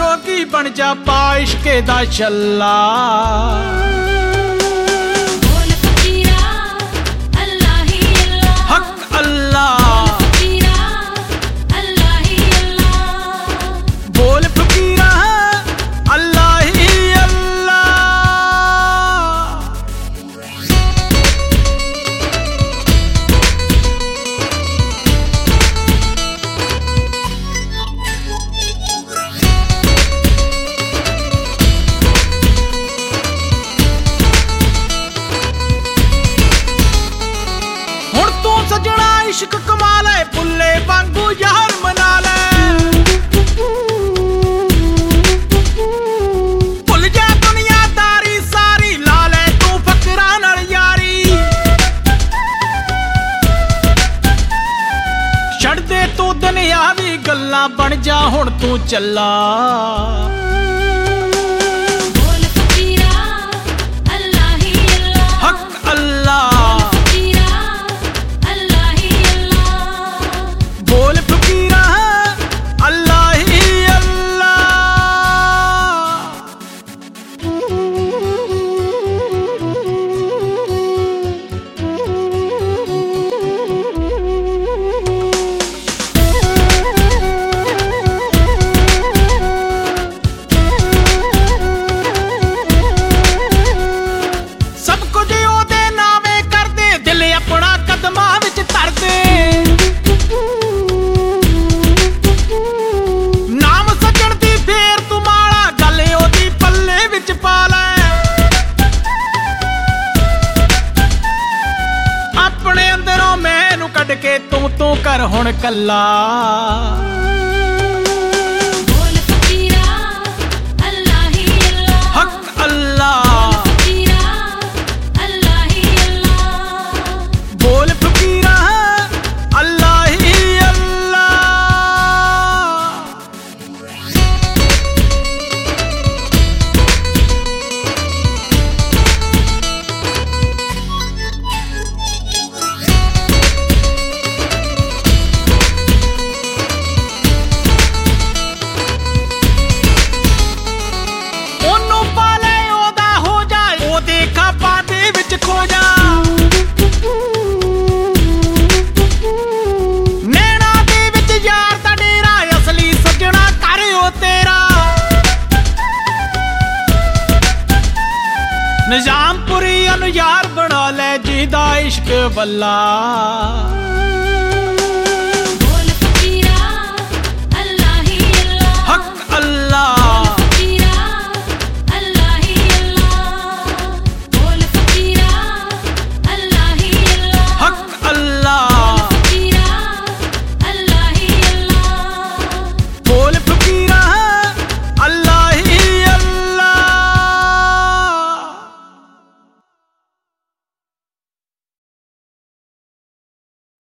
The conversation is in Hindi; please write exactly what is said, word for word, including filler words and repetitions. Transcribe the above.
जोगी बन जा पा इश्के दा छल्ला। बोल फकीरा अल्लाह ही अल्लाह, हक अल्लाह। बोल फकीरा अल्लाह ही अल्लाह। बोल फकीरा हुण तू सजना इश्क कमा ले, बुल्ले वांगू यार मना ले। भुल जा दुनियादारी सारी, ला ले तू फकरां नाल यारी। छड़ दे तू दुनियावी गल्लां, बन जा हुण तू चल्ला। बोल फकीरा अल्लाह ही अल्लाह, हक अल्लाह। बोल फकीरा अल्लाह ही अल्लाह। सब कुछ ओदे नामे कर दे, दिल अपना कदमां विच धर दे। नाम सजण दी फेर तू माला, गल ओदी पल्ले विच पा ले। अपने अंदरों मैनू कढ के तू तू कर हुण कल्ला। बोल फकीरा अल्लाह ही अल्लाह, हक अल्लाह। बोल फकीरा अल्लाह ही अल्लाह। ओनू पाले ओदा हो जा, ओदे खाबां दे विच खो जा। नैना दे विच यार दा डेरा, असली सजना कर ओ तेरा। निजामपुरी अनु यार बना ले, जिदा इश्क बल्ला।